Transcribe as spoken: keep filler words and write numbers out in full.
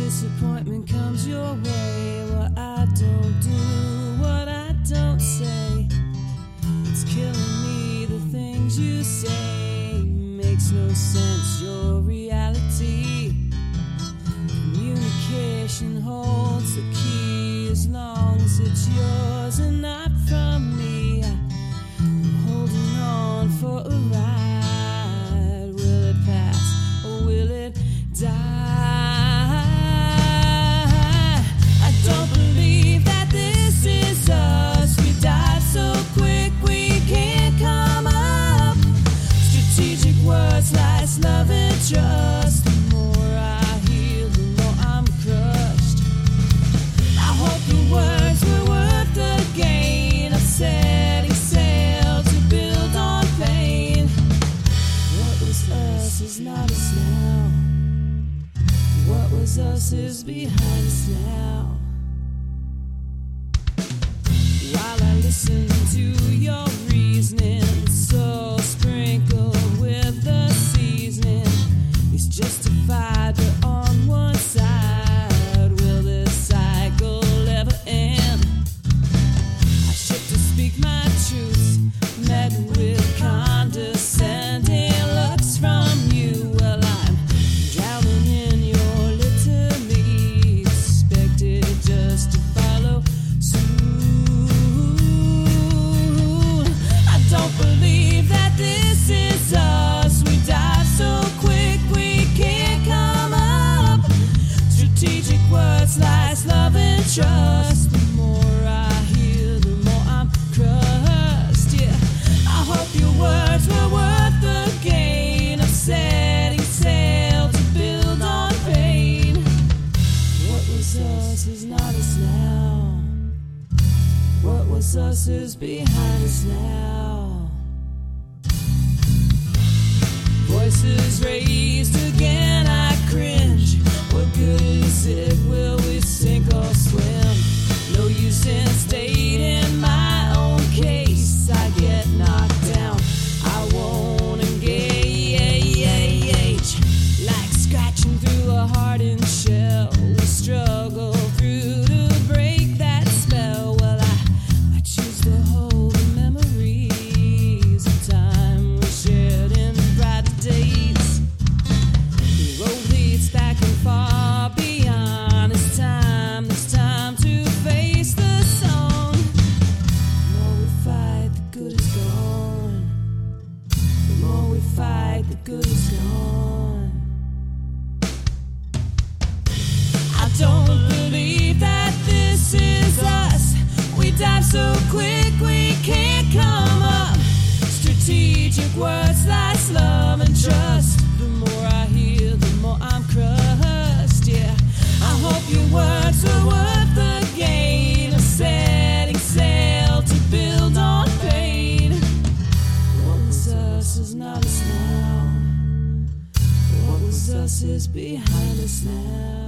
disappointment comes your way, what I don't do, what I don't say, it's killing me. The things you say makes no sense. Your reality, communication holds the key as long as it's yours and not from me. I'm holding on for a ride. Will it pass or will it die? Don't believe that this is us. We dive so quick we can't come up. Strategic words, lies, love and trust. The more I heal, the more I'm crushed. I hope the words were worth the gain of setting sail to build on pain. What was us is not us now. What was us is behind us now. While I listen to your reasoning, so sprinkled with the seasoning, it's justified, but on one side, will this cycle ever end? I shift to speak my truth, met with condescending looks from you. Well, I'm drowning in your litany, expected just to follow suit. Don't believe that this is us. We dive so quick we can't come up. Strategic words, lies, love and trust. The more I hear, the more I'm crushed. Yeah, I hope your words were worth the gain of setting sail to build on pain. What was us is not us now. What was us is behind us now. Voices raised again, I cringe. What good is it? Will we sink or swim? No use in stating my own case. I get knocked down, I won't engage. Like scratching through a hardened shell, we struggle through to break that spell. Well, I, I choose to hold the memories of time we shared in brighter days. The road leads back and far beyond. It's time, it's time to face the song. The more we fight, the good is gone. The more we fight, the good is gone. I don't believe that this is us. We dive so quick we can't come up. Strategic words, lies, love and trust. The more I hear, the more I'm crushed. Yeah, I hope your words were worth the gain of setting sail to build on pain. What was us is not us now. What was us is behind us now.